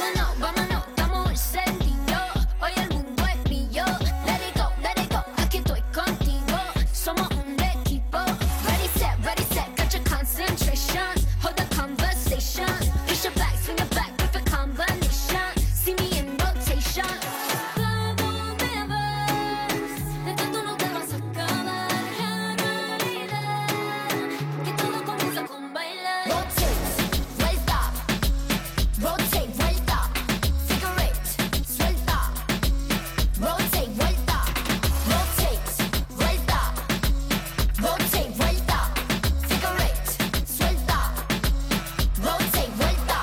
Vámonos, vámonos, estamos encendidos. Hoy el mundo es mío. Let it go, aquí estoy contigo. Somos un equipo. Ready, set, got your concentration. Hold the conversation. Push your back, swing your back, perfect combination. See me in rotation. ¿A dónde vas? De tanto no te vas a acabar. La realidad que todo comienza con bailar. Rotate, vuelta. Rotate, vuelta. Figure eight, suelta. Rotate, vuelta. Rotate, vuelta. Rotate, vuelta. Figure eight, suelta. Rotate, vuelta.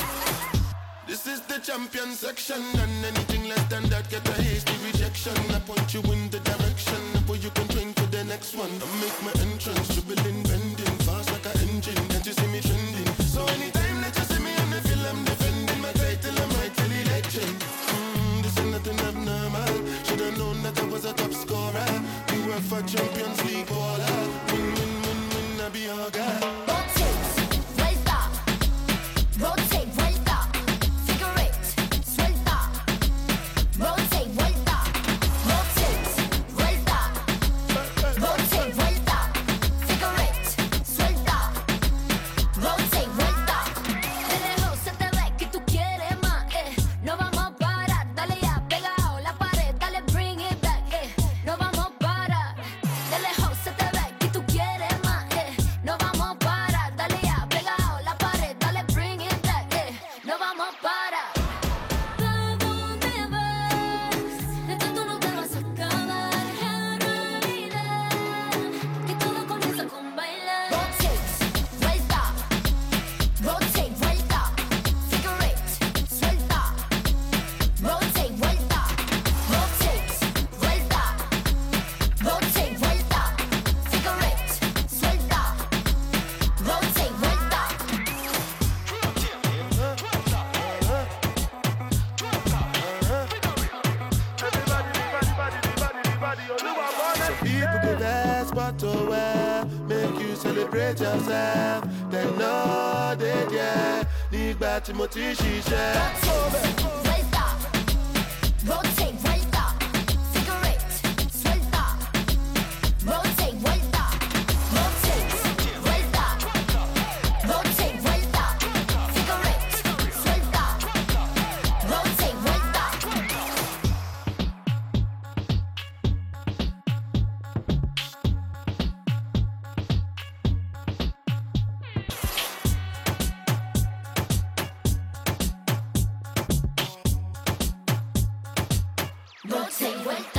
This is the champion section, and anything less than that get a hasty rejection. I point you in the direction where you can train for the next one. I make my entrance, dribbling, bending, fast like an engine. Can't you see me trending? So anytime that you see me on the film, I'm defending my title, I'm rightfully legend. This ain't nothing abnormal. Should've known that I was a top scorer. UEFA Champions League baller. Win, I be your guy. Rotate, vuelta. Rotate, vuelta. Figure eight, suelta. Rotate, vuelta. Rotate, vuelta. Rotate, vuelta. Figure eight, suelta. Rotate, vuelta. De lejos se te ve que tú quieres más, No vamos a parar, dale ya, pegado la pared, dale bring it back, No vamos a parar. De lejos se te ve que tú quieres más, No vamos a parar, dale ya, pegado la pared, dale bring it back, No vamos a parar. ¿A dónde vas? De tanto no te vas a acabar. La realidad que todo comienza con bailar. Rotate, vuelta. Rotate, vuelta. Figure eight, suelta. Rotate, vuelta. Rotate, vuelta. Rotate, vuelta. Figure eight, suelta. Rotate, vuelta. People give that spot to wear, make you celebrate yourself. They know they yeah. Nígbà tí mo ti ṣiṣẹ́. Rotate, vuelta. Rotate, vuelta. Figure eight, suelta. Rotate, vuelta. Rotate, vuelta. Rotate, vuelta. Figure eight, suelta. Rotate, vuelta. Rotate, vuelta.